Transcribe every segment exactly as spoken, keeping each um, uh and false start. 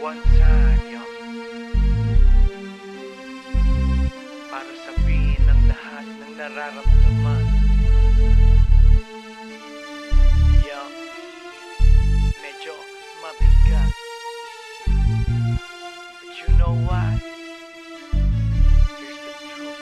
buwan sa anyo para sabihin ang lahat ng nararamdaman. Yeah, medyo mabigat, but you know what? Here's the truth.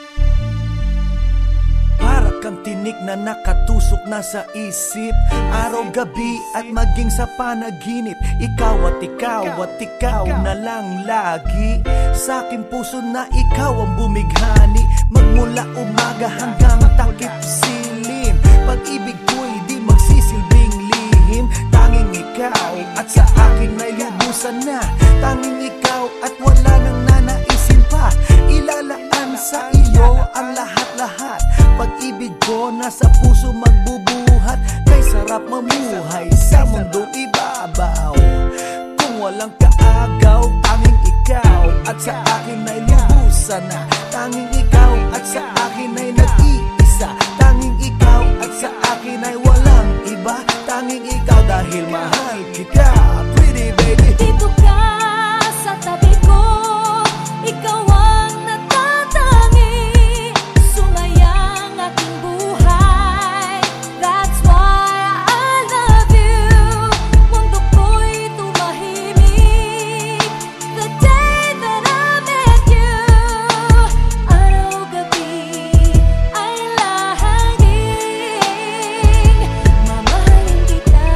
Para kang tinik na nakatusok na sa isip, araw-gabi at maging sa panaginip. Ikaw at ikaw at ikaw na lang lagi. Sa aking puso na ikaw ang bumighani, magmula umaga hanggang takip silim. Pag-ibig ko'y di magsisilbing lihim. Tanging ikaw at sa akin ay lubusan na. Tanging ikaw at wala nang nanaisin pa. Ilalaan sa iyo ang lahat-lahat. Pag-ibig ko nasa puso magbubuhat. Kay sarap mamuhay sa mundong ibabaw. Kung walang kaagaw, tanging ikaw at sa akin ay lubusan na. Tanging ikaw at sa akin ay nag-iisa. Tanging ikaw at sa akin ay walang iba. Tanging ikaw dahil mahal kita, pretty baby. Dito ka sa tabi ko, ikaw ang natatangi. Sumayang aking buhay, that's why I love you. Mundo ko'y tumahimik the day that I met you. Araw-gabi ay lahaging mamahalin kita.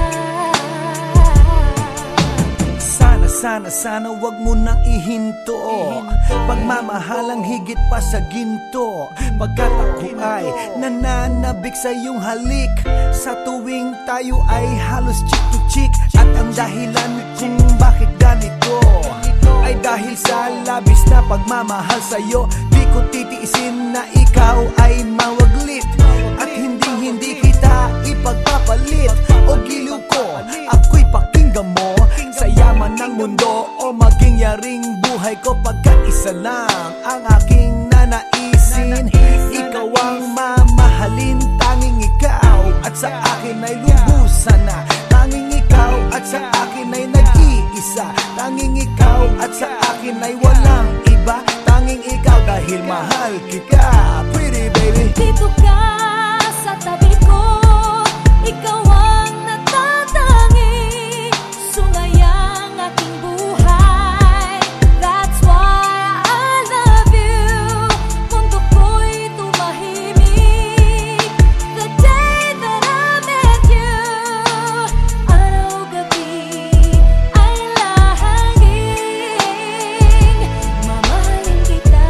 Sana, sana, sana wag mo nang ihinto. Pagmamahalang higit pa sa ginto. Pagkat ako ay nananabik sa iyong halik. Sa tuwing tayo ay halos chick to chick. At ang dahilan kung bakit ganito ay dahil sa labis na pagmamahal sa'yo. Di ko titiisin na ikaw ay mawaglit. At hindi hindi kita ipagpapalit. O giliw ko, ako'y pakinggan mo. Sa yaman ng mundo o maging yaring buhay ko. Pagkat isa lang ang aking nanaisin. Ikaw ang mamahalin. Tanging ikaw at sa akin ay lubusan na. Tanging ikaw at sa akin ay nag-iisa. Tanging ikaw at sa akin ay walang iba. Tanging ikaw dahil mahal kita, pretty baby. Dito ka sa tabi ko, ikaw ang natatangi. Sumayang aking buhay, that's why I love you. Mundo ko'y tumahimik the day that I met you. Araw-gabi ay lahaging mamahalin kita.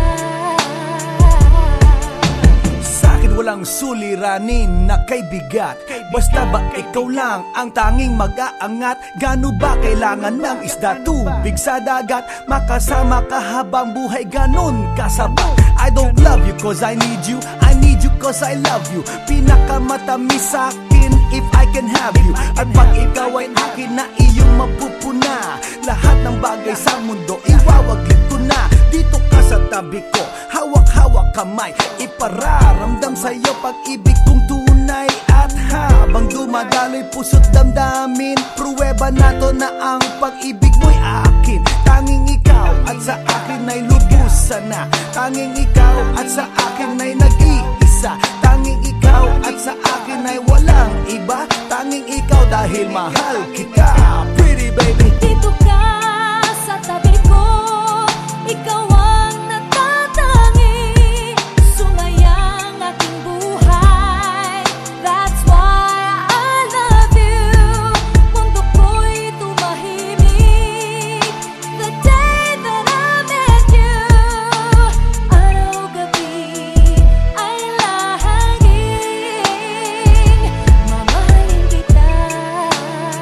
Sa'kin walang suliranin na kay bigat. Basta ba ikaw lang ang tanging mag-aangat? Gano ba kailangan ng isda, tubig sa dagat? Makasama ka habang buhay, ganon kasabat. I don't love you cause I need you, I need you cause I love you. Pinakamatamis sa'kin if I can have you. At pag ikaw ay akin na iyong mapupuna, lahat ng bagay sa mundo iwawaglit ko na. Dito ka sa tabi ko, hawak-hawak kamay. Ipararamdam sa'yo pag-ibig kong tunay. At habang dumadaloy puso't damdamin, pruweba na to na ang pag-ibig mo'y akin. Tanging ikaw at sa akin ay lubusan na. Tanging ikaw at sa akin ay nag-iisa. Tanging ikaw at sa akin ay walang iba. Tanging ikaw dahil mahal kita, pretty baby. Dito ka sa tabi ko, ikaw ang natatangi. Sumayang aking buhay, that's why I love you. Mundo ko'y tumahimik the day that I met you. Araw-gabi ay lahaging mamahalin kita.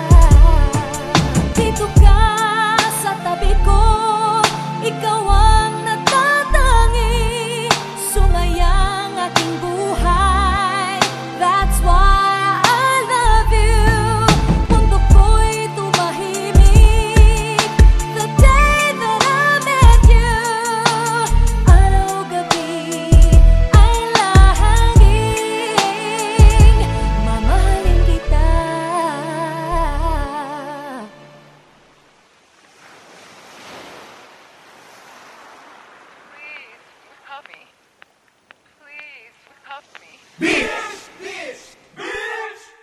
Dito ka sa tabi ko, ikaw ang me.